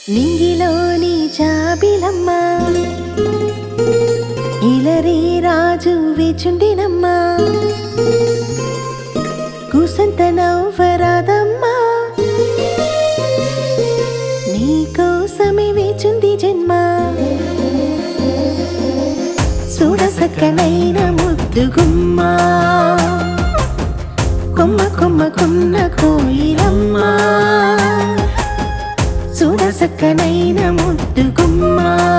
నింగిలోని జాబిలమ్మ ఇలరే రాజు వేచుండినమ్మా కూసంత నవ్వరాదమ్మా నీకోసమే వేచుంది జన్మ చూడసక్కనైన ముద్దుగుమ్మ కొమ్మ కొమ్మకున్న కోయిలమ్మా చూడసక్కనైన ముద్దుగుమ్మ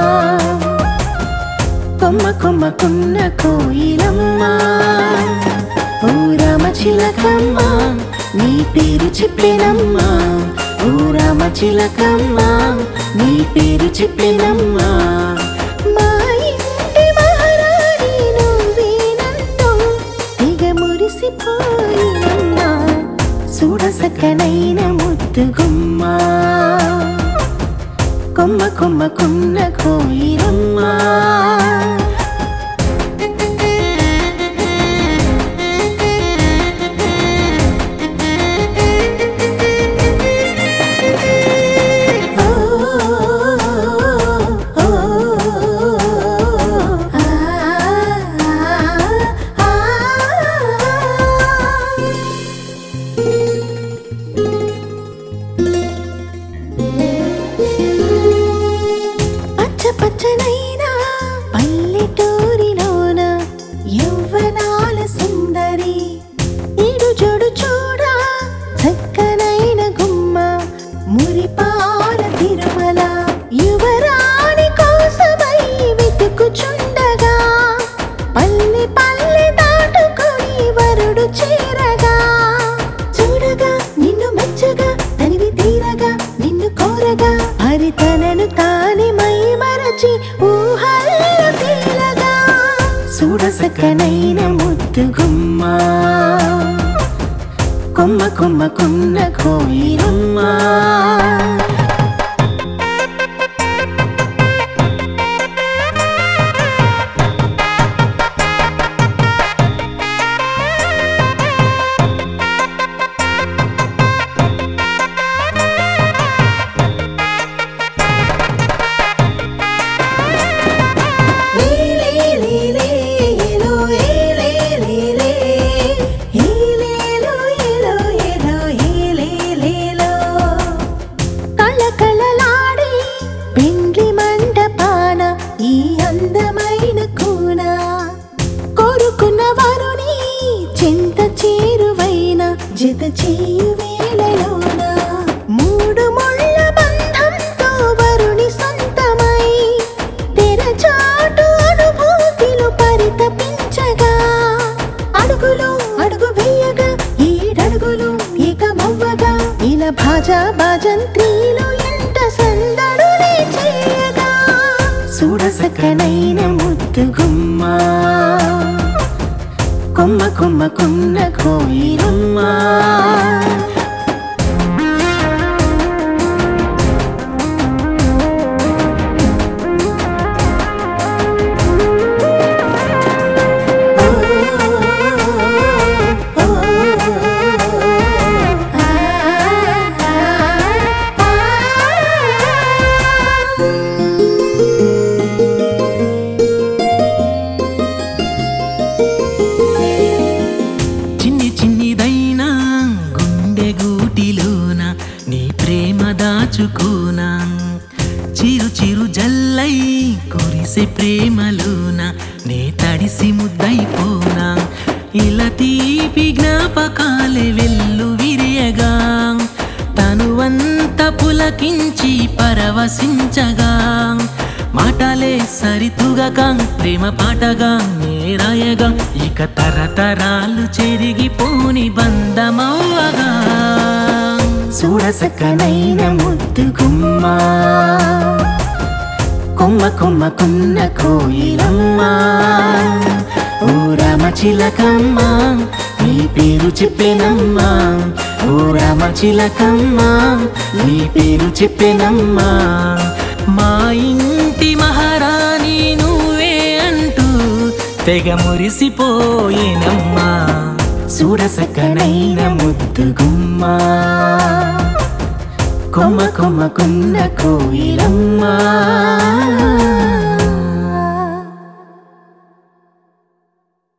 కొమ్మ కొమ్మకున్న కోయిలమ్మా ఓ రామచిలకమ్మ నీ పేరు చెప్పేనమ్మా ఓ రామచిలకమ్మ నీ పేరు చెప్పేనమ్మా మా ఇంటి మహారాణి నువ్వేనంటూ తెగ మురిసిపోయినమ్మా చూడసక్కనైన ముద్దుగుమ్మ కొమ్మ కొమ్మకున్న కోయిలమ్మా పచ్చనైనా పల్లెటూరిలోన యవ్వనాల సుందరి ఈడు జోడు చూడా చక్కనైన గుమ్మ మురిపాల తిరుమల యువరాణి కోసమై వెతుకుచుండగా పల్లె పల్లె దాటుకొని వరుడు చేరగా చూడగా నిన్ను మెచ్చగా తనివి తీరగా నిన్ను కోరగా హరి తనను తానే ఊహల్లో తేలగా చూడసక్కనైన ముద్దుగుమ్మ కొమ్మ కొమ్మకున్న కోయిలమ్మా జత చేయు వేళలోన మూడు ముళ్ళ బంధంతో వరుని సొంతమై తెరచాటు అనుభూతిలో పరితపించగా అడుగులో అడుగు వేయగా ఏడడుగులు ఏకమవ్వగా ఇలా భాజా భజంత్రీలు ఎంత సందడులే చేయగా చూడసక్కనైన ముద్దుగుమ్మ కొమ్మ కొమ్మకున్న కోయిలమ్మా దాచుకోనా చిరు చిరు జల్లై కురిసే ప్రేమలోన నే తడిసి ముద్దైపోనా ఇలా తీపి జ్ఞాపకాలే వెల్లు విరియగా తనువంత పులకించి పరవశించగా మాటలే సరితుగగా ప్రేమ పాటగా నేరాయగా ఇక తరతరాలు చెరిగిపోని బంధమవ్వగా చూడసక్కనైన ముద్దుగుమ్మ కొమ్మ కొమ్మకున్న కోయిలమ్మా ఓ రామచిలకమ్మ నీ పేరు చెప్పేనమ్మా ఓ రామచిలకమ్మ నీ పేరు చెప్పేనమ్మా మా ఇంటి మహారాణి నువ్వే అంటూ తెగ మురిసిపోయేనమ్మా చూడసక్కనైన ముద్దుగుమ్మ కొమ్మ కొమ్మకున్న కోయిలమ్మ